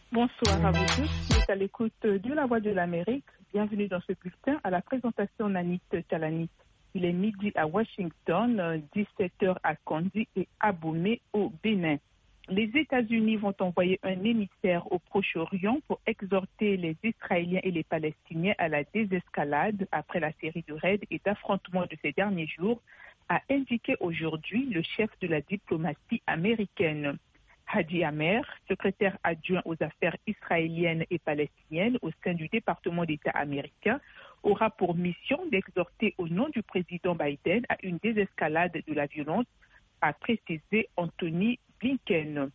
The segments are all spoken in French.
Bonsoir à vous tous. Vous êtes à l'écoute de La Voix de l'Amérique. Bienvenue dans ce bulletin à la présentation Nanit Talanit. Il est midi à Washington, 17h à Kandy et Abomey au Bénin. Les États-Unis vont envoyer un émissaire au Proche-Orient pour exhorter les Israéliens et les Palestiniens à la désescalade après la série de raids et d'affrontements de ces derniers jours, a indiqué aujourd'hui le chef de la diplomatie américaine. Hadi Amer, secrétaire adjoint aux affaires israéliennes et palestiniennes au sein du département d'État américain, aura pour mission d'exhorter au nom du président Biden à une désescalade de la violence, a précisé Anthony Blinken.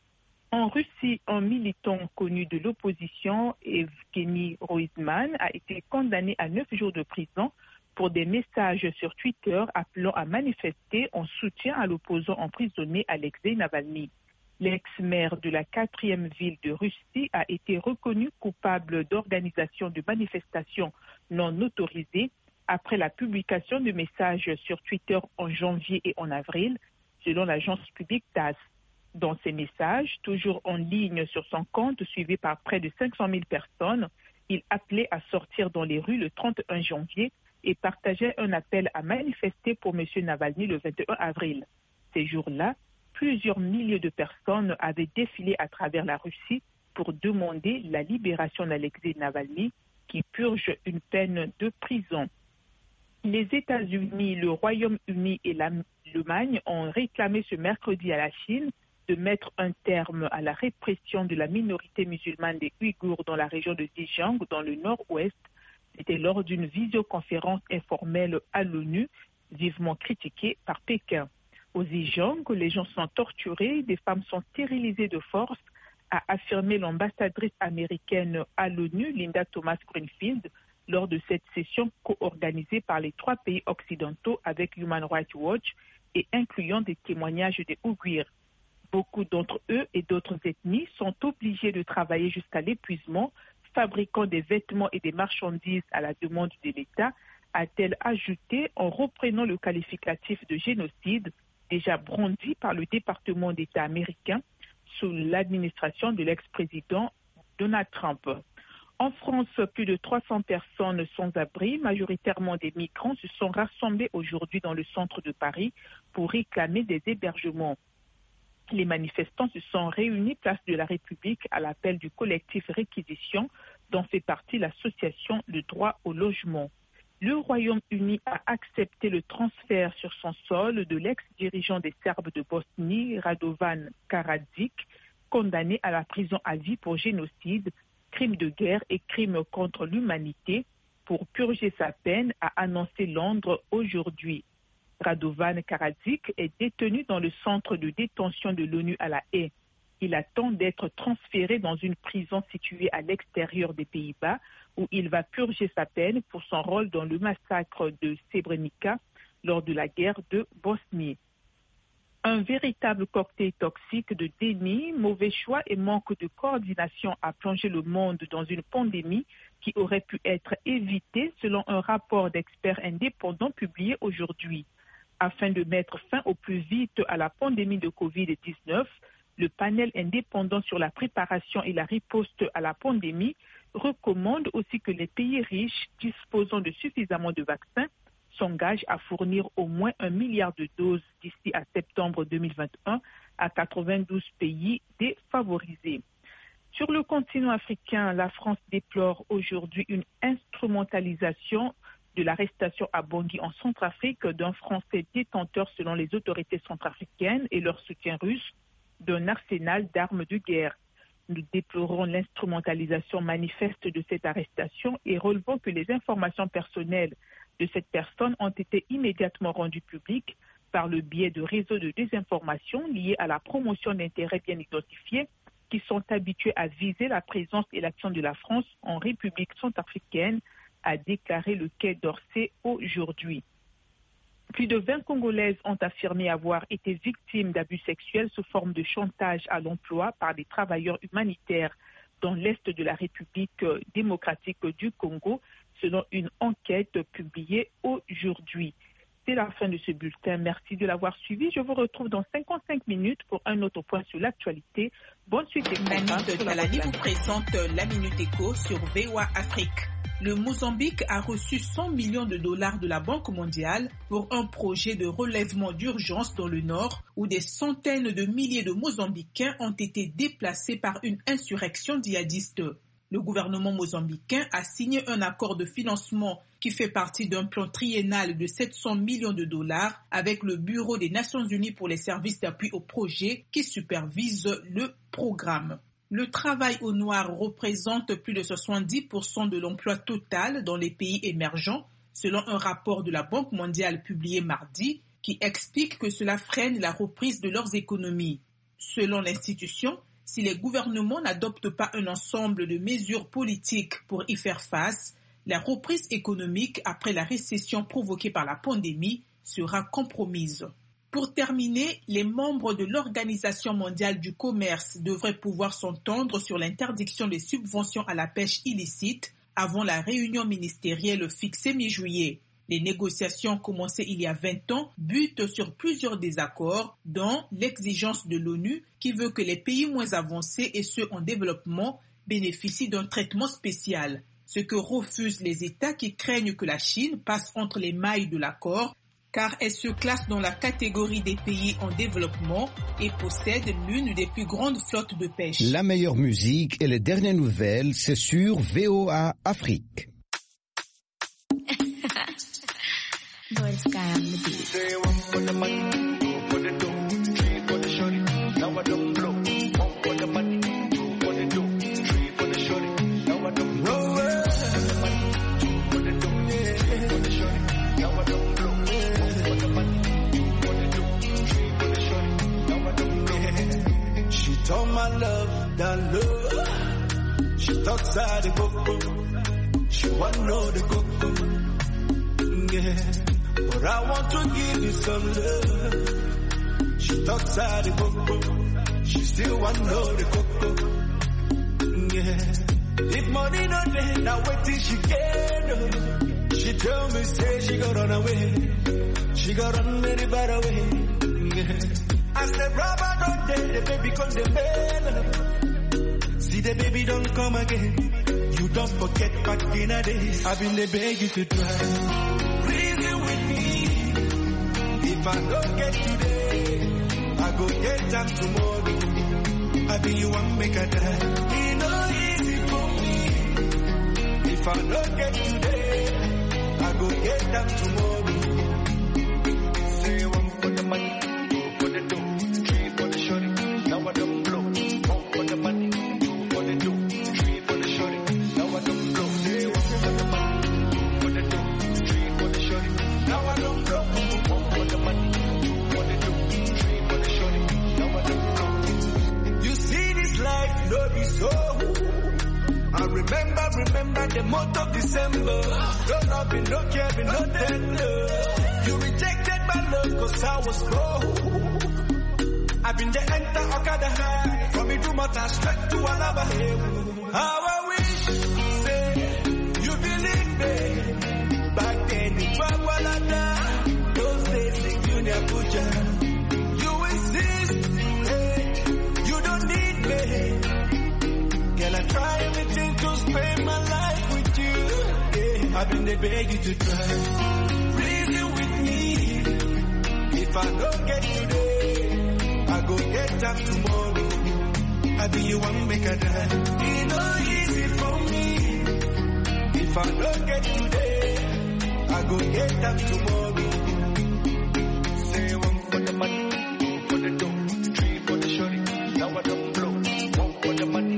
En Russie, un militant connu de l'opposition, Evgeny Roizman, a été condamné à 9 jours de prison pour des messages sur Twitter appelant à manifester en soutien à l'opposant emprisonné Alexei Navalny. L'ex-maire de la 4e ville de Russie a été reconnu coupable d'organisation de manifestations non autorisées après la publication de messages sur Twitter en janvier et en avril, selon l'agence publique TASS. Dans ces messages, toujours en ligne sur son compte, suivi par près de 500 000 personnes, il appelait à sortir dans les rues le 31 janvier et partageait un appel à manifester pour M. Navalny le 21 avril. Ces jours-là, plusieurs milliers de personnes avaient défilé à travers la Russie pour demander la libération d'Alexei Navalny, qui purge une peine de prison. Les États-Unis, le Royaume-Uni et l'Allemagne ont réclamé ce mercredi à la Chine de mettre un terme à la répression de la minorité musulmane des Ouïghours dans la région de Xinjiang, dans le nord-ouest. C'était lors d'une visioconférence informelle à l'ONU, vivement critiquée par Pékin. Au Xinjiang, les gens sont torturés, des femmes sont stérilisées de force, a affirmé l'ambassadrice américaine à l'ONU, Linda Thomas-Greenfield, lors de cette session co-organisée par les 3 pays occidentaux avec Human Rights Watch et incluant des témoignages des Ouïghours. Beaucoup d'entre eux et d'autres ethnies sont obligés de travailler jusqu'à l'épuisement, fabriquant des vêtements et des marchandises à la demande de l'État, a-t-elle ajouté en reprenant le qualificatif de génocide déjà brandi par le département d'État américain sous l'administration de l'ex-président Donald Trump. En France, plus de 300 personnes sans abri, majoritairement des migrants, se sont rassemblées aujourd'hui dans le centre de Paris pour réclamer des hébergements. Les manifestants se sont réunis place de la République à l'appel du collectif Réquisition, dont fait partie l'association Le Droit au Logement. Le Royaume-Uni a accepté le transfert sur son sol de l'ex-dirigeant des Serbes de Bosnie, Radovan Karadzic, condamné à la prison à vie pour génocide, crime de guerre et crime contre l'humanité. Pour purger sa peine, a annoncé Londres aujourd'hui. Radovan Karadzic est détenu dans le centre de détention de l'ONU à La Haye. Il attend d'être transféré dans une prison située à l'extérieur des Pays-Bas où il va purger sa peine pour son rôle dans le massacre de Srebrenica lors de la guerre de Bosnie. Un véritable cocktail toxique de déni, mauvais choix et manque de coordination a plongé le monde dans une pandémie qui aurait pu être évitée selon un rapport d'experts indépendants publié aujourd'hui. Afin de mettre fin au plus vite à la pandémie de Covid-19, le panel indépendant sur la préparation et la riposte à la pandémie recommande aussi que les pays riches disposant de suffisamment de vaccins s'engagent à fournir au moins 1 milliard de doses d'ici à septembre 2021 à 92 pays défavorisés. Sur le continent africain, la France déplore aujourd'hui une instrumentalisation de l'arrestation à Bangui en Centrafrique d'un Français détenteur selon les autorités centrafricaines et leur soutien russe d'un arsenal d'armes de guerre. Nous déplorons l'instrumentalisation manifeste de cette arrestation et relevons que les informations personnelles de cette personne ont été immédiatement rendues publiques par le biais de réseaux de désinformation liés à la promotion d'intérêts bien identifiés qui sont habitués à viser la présence et l'action de la France en République centrafricaine, a déclaré le Quai d'Orsay aujourd'hui. Plus de 20 Congolaises ont affirmé avoir été victimes d'abus sexuels sous forme de chantage à l'emploi par des travailleurs humanitaires dans l'est de la République démocratique du Congo, selon une enquête publiée aujourd'hui. C'est la fin de ce bulletin. Merci de l'avoir suivi. Je vous retrouve dans 55 minutes pour un autre point sur l'actualité. Bonne suite des programmes. Nanit Talani vous présente la Minute Éco sur VOA Afrique. Le Mozambique a reçu 100 millions de dollars de la Banque mondiale pour un projet de relèvement d'urgence dans le nord où des centaines de milliers de Mozambicains ont été déplacés par une insurrection djihadiste. Le gouvernement mozambicain a signé un accord de financement qui fait partie d'un plan triennal de 700 millions de dollars avec le Bureau des Nations Unies pour les services d'appui au projet qui supervise le programme. Le travail au noir représente plus de 70% de l'emploi total dans les pays émergents, selon un rapport de la Banque mondiale publié mardi, qui explique que cela freine la reprise de leurs économies. Selon l'institution, si les gouvernements n'adoptent pas un ensemble de mesures politiques pour y faire face, la reprise économique après la récession provoquée par la pandémie sera compromise. Pour terminer, les membres de l'Organisation mondiale du commerce devraient pouvoir s'entendre sur l'interdiction des subventions à la pêche illicite avant la réunion ministérielle fixée mi-juillet. Les négociations commencées il y a 20 ans butent sur plusieurs désaccords, dont l'exigence de l'ONU qui veut que les pays moins avancés et ceux en développement bénéficient d'un traitement spécial, ce que refusent les États qui craignent que la Chine passe entre les mailles de l'accord, car elle se classe dans la catégorie des pays en développement et possède l'une des plus grandes flottes de pêche. La meilleure musique et les dernières nouvelles, c'est sur VOA Afrique. Say one for the money, two for the dough, three for the shorty. Now I don't blow. One for the money, two for the dough, three for the shorty. Now I don't blow. One for the money, two for the dough, three for the shorty. Now I don't blow. One for the money, two for the dough, three for the shorty. Now I don't blow. She told my love that love. She talks out the coco. She want know the coco. Yeah. But I want to give you some love. She talks out the coco. She still want to know the coco. Yeah. If money not there, now wait till she get up. She tell me, say she got run away. She got run very far away. Yeah. I said, Rabba don't there, the baby come the bell. See the baby don't come again. You don't forget back in the days. I've been the beg you to try. If I don't get today, I go get time tomorrow. I be you one make a die. It no easy for me. If I don't get today, I go get time tomorrow. Say one for the money, two for the dough, three for the shorty. Now I don't blow. One for the money, two for the dough, three for the shorty. Now I don't blow. Say one for the money, two for the dough, three for the shorty. Now I don't blow. So, I remember the month of December. Don't love me, no care, me, no tender. You rejected my love cause I was cold. I've been the enter Okada high. From me to Mata straight to Alaba. How I wish, say, you believe me. Back then in Bagwalada, those days in Junior Puja. You insist, hey, you don't need me. Girl, I try everything to spend my life with you. Yeah, I've been there beg you to try. Reason with me. If I don't get today, I go get time tomorrow. I be you one make a die. It no easy for me. If I don't get today, I go get time tomorrow. Say one for the money, two for the dough, three for the shorty. Now I don't blow. One for the money.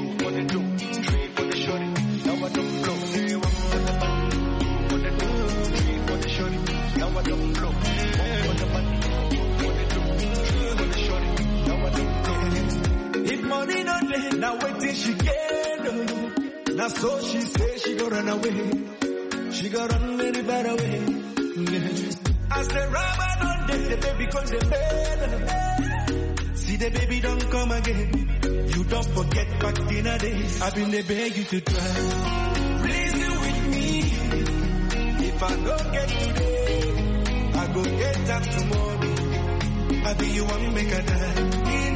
Now wait till she get up. Now so she say she go run away. She go run very far away. I say Rama don't date the baby come the bed. See the baby don't come again. You don't forget back in the days. I've been there beg you to try. Reason with me. If I don't get today, go get up tomorrow. I be you want make a die.